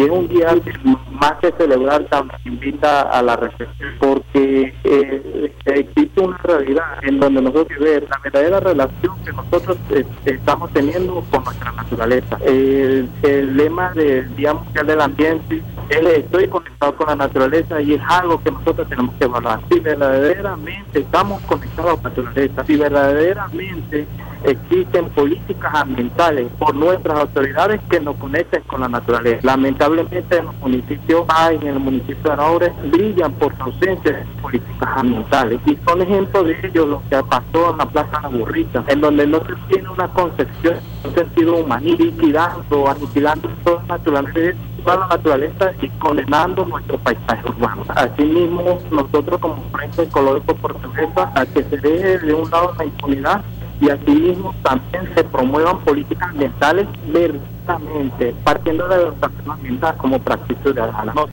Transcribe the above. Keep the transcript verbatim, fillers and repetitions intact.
es un día que más que celebrar también invita a la reflexión, porque eh, existe una realidad en donde nosotros ver la verdadera relación que nosotros eh, estamos teniendo con nuestra naturaleza. El, el lema del Día Mundial del Ambiente es: estoy conectado con la naturaleza, y es algo que nosotros tenemos que evaluar. Si verdaderamente estamos conectados con la naturaleza, si verdaderamente existen políticas ambientales por nuestras autoridades que nos conecten con la naturaleza. Lamentablemente en los municipios, en el municipio de Araure, brillan por su ausencia de políticas ambientales, y son ejemplos de ello lo que pasó en la Plaza La Burrita, en donde no se tiene una concepción, un sentido humanista, liquidando, aniquilando toda la naturaleza, toda la naturaleza y condenando nuestro paisaje urbano. Asimismo, nosotros como Frente Ecológico Portuguesa, a que se deje de un lado la impunidad, y asimismo también se promuevan políticas ambientales verdaderamente, partiendo de la educación ambiental como práctica ciudadana.